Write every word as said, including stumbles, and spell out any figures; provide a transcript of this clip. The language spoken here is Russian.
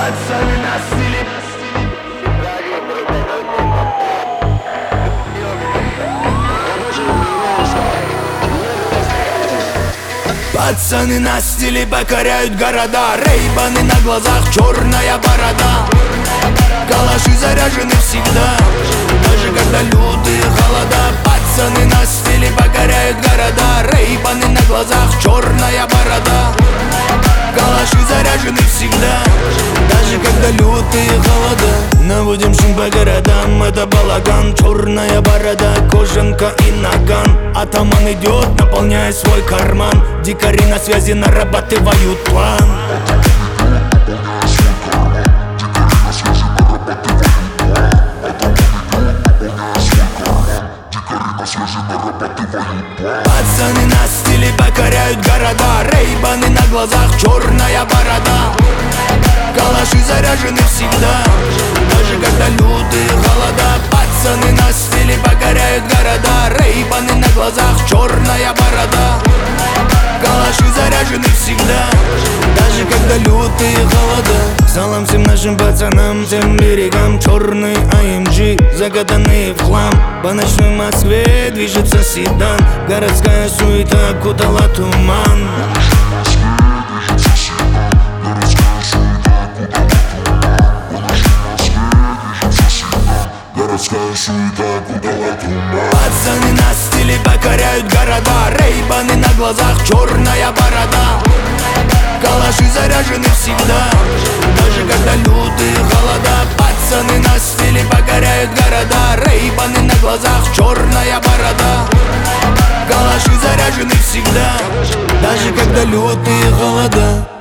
Пацаны на стиле. Пацаны на стиле покоряют города, рейбаны на глазах, черная борода. Калаши заряжены всегда, даже когда лютые холода. Пацаны на стиле покоряют города, рейбаны на глазах, черная борода. Калаши заряжены всегда, даже когда лютые холода. Наводим шум по городам, это балаган. Черная борода, кожанка и наган. Атаман идет, наполняя свой карман. Дикари на связи нарабатывают план. Пацаны на стиле покоряют города, рейбаны на глазах, черная борода. Калаши заряжены всегда, даже когда лютые холода. Пацаны на стиле покоряют города, рейбаны на глазах, черная борода. Калаши заряжены всегда, даже когда лютые холода. Салам всем нашим пацанам, всем берегам. Черный а эм джи, закатанные в хлам. По ночной Москве движется седан. Городская суета окутала туман. Пацаны на стиле покоряют города, рейбаны на глазах, черная борода. Калаши заряжены всегда, даже когда лютые холода. Пацаны на стиле покоряют города, рейбаны на глазах, черная борода. Калаши заряжены всегда, даже когда лютые холода.